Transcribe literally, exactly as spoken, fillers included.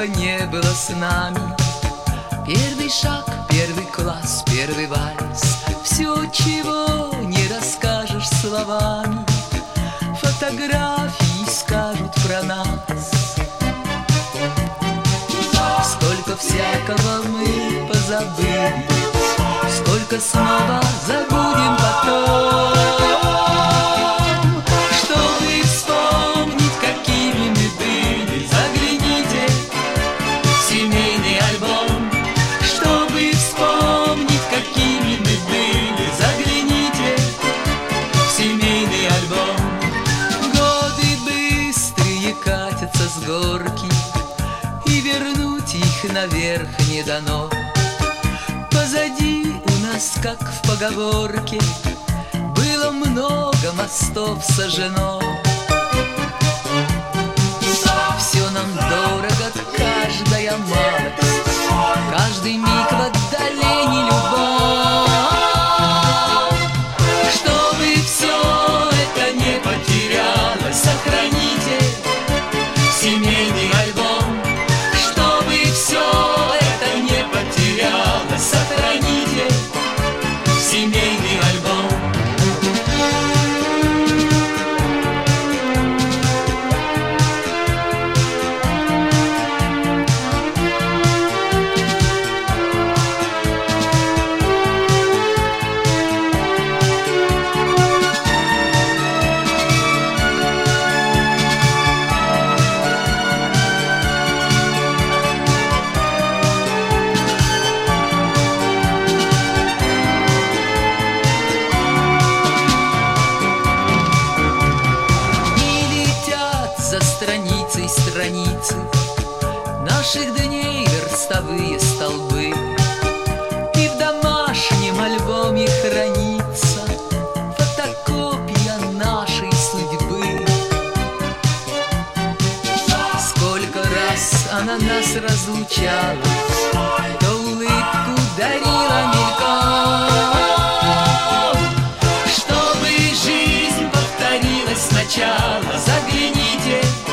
этого не было с нами. Первый шаг, первый класс, первый вальс, все, чего не расскажешь словами. Фотографии скажут про нас. Сколько всякого мы позабыли, сколько снова забудем потом. Чтобы вспомнить, какими мы были, загляните в семейный альбом. Чтобы вспомнить, какими мы были, загляните в семейный альбом. Годы быстрые катятся с горки, и вернуть их наверх не дано. Позади у нас, как в поговорке, было много мостов сожжено. Все нам дорого, каждая малость, каждый миг в отдалении любовь. Чтобы все это не потерялось, сохраните семейный альбом. Чтобы все это не потерялось, сохраните семейный альбом. Страницей страницы наших дней верстовые столбы, и в домашнем альбоме хранится фотокопия нашей судьбы. Сколько раз она нас разлучала, то улыбку дарила мельком. Чтобы жизнь повторилась сначала, загляните